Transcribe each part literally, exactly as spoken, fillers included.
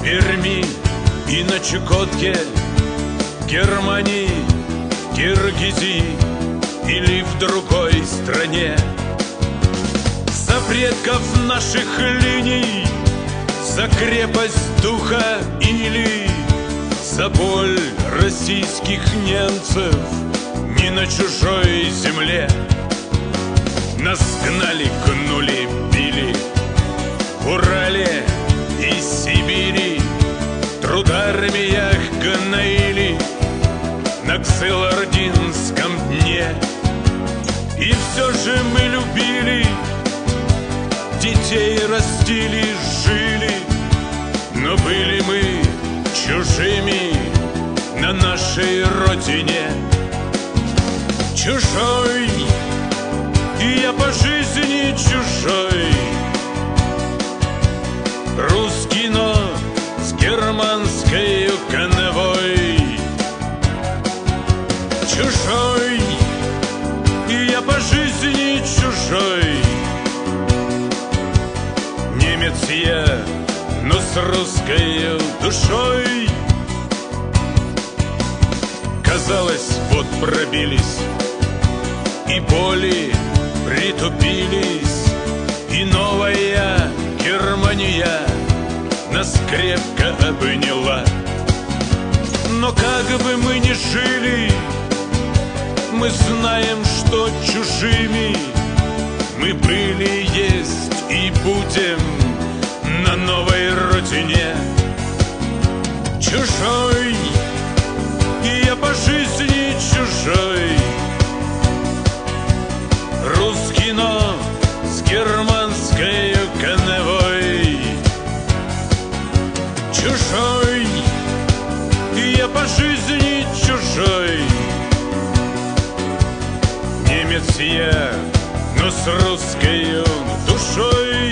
Перми и на Чукотке, в Германии, в Киргизии или в другой стране. За предков наших линий, за крепость духа или за боль российских немцев не на чужой земле. Нас гнали, гнули, били в Урале и Сибири, в трудармиях гноили на Ксылординском дне. И все же мы любили, детей растили, жили, но были мы чужими на нашей родине. Чужой, и я по жизни чужой, русский, но с германской конвой. Чужой, и я по жизни чужой, немец я, но с русской душой. Казалось, вот пробились, и боли притупились, и новая Германия нас крепко обняла. Но как бы мы ни жили, мы знаем, что чужими мы были, есть и будем на новой родине. Чужой, и я по жизни чужой, русский, но с германской конвой. Чужой, и я по жизни чужой, немец я, но с русской душой.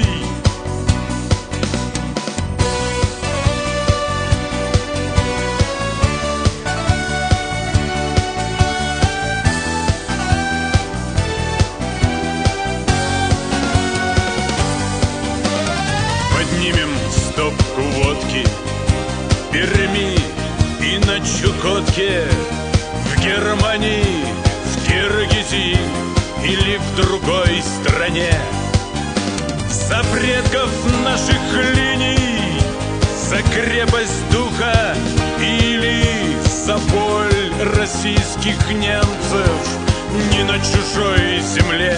Поднимем стопку водки в Перми и на Чукотке, в Германии, в Киргизии или в другой стране. За предков наших линий, за крепость духа или за боль российских немцев не на чужой земле.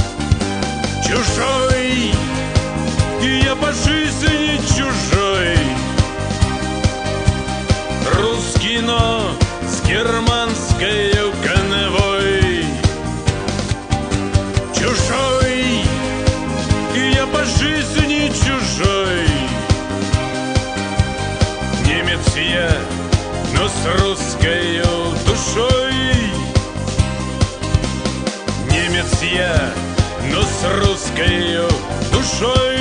Чужой, и я по жизни чужой, русский, но с германской конвой. Чужой, и я по жизни чужой, немец я, но с русской душой. Немец я, но с русской душой.